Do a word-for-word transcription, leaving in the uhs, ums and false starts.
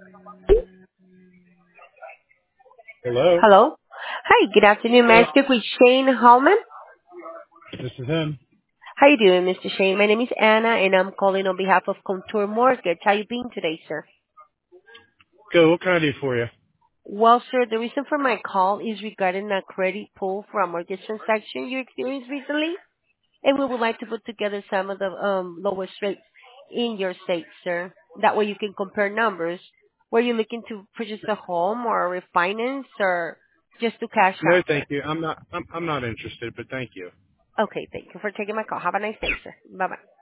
Hello. Hello. Hi, good afternoon. May Hello. I speak with Shane Hallman? This is him. How you doing, Mister Shane? My name is Anna, and I'm calling on behalf of Contour Mortgage. How you been today, sir? Good. What can I do for you? Well, sir, the reason for my call is regarding a credit pull for a mortgage transaction you experienced recently, and we would like to put together some of the um, lowest rates in your state, sir. That way you can compare numbers. Were you looking to purchase a home or refinance or just to cash No, out, sir? thank you. I'm not. I'm. I'm not interested. But thank you. Okay, thank you for taking my call. Have a nice day, sir. Bye-bye.